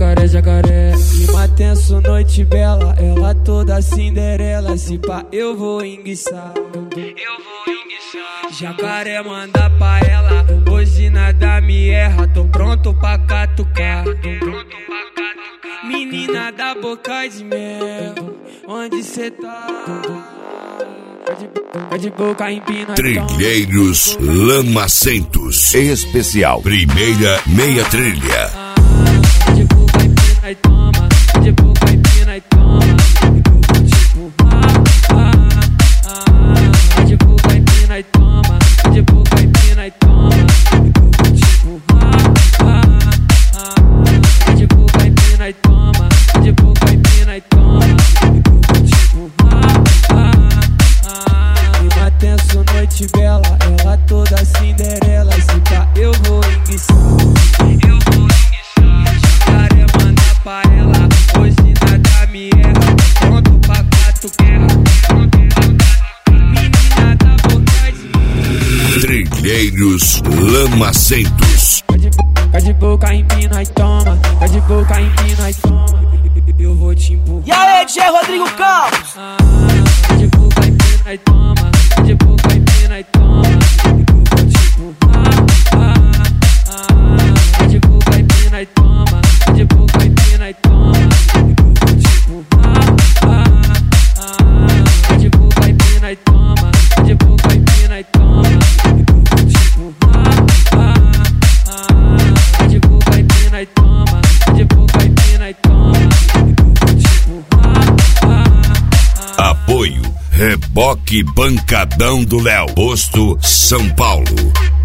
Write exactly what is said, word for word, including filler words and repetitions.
jacaré, jacaré. Clima tenso, noite bela, ela toda Cinderela. Se pá, eu vou enguiçar, eu vou enguiçar. Jacaré manda pra ela, hoje nada me erra. Tô pronto pra catucar, tô pronto pra catucar. Menina da boca de mel, onde cê tá? De boca empina. Trilheiros Lamacentos especial primeira meia trilha. De boca empina e toma, de boca empina e toma. Tipo, ah, ah, ah. De boca empina e toma, de boca empina e toma. Tipo, ah, ah, ah. De boca empina e toma, de boca empina e toma. Tipo, ah, ah. Clima tenso, noite bela, ela toda Cinderela. Se pá, eu vou enguiçar, eu vou enguiçar. Jacaré manda pra ela, hoje nada me erra. Pronto pra catucar, pronto pra catucar. Menina da boca de... Trilheiros Lamacentos. Fica de boca empina e toma, fica de boca empina e toma. Eu vou te empurrar. E aí, D J Rodrigo Campos? De boca empina e toma, de boca empina e toma. Eu vou te empurrar. De boca empina e toma, de boca empina e toma. Eu vou te empurrar. De boca empina e toma, de boca empina e toma. Eu vou te empurrar. De boca empina e toma, de boca empina e toma. Eu vou te empurrar. Apoio Reboque Bancadão do Léo, Posto São Paulo.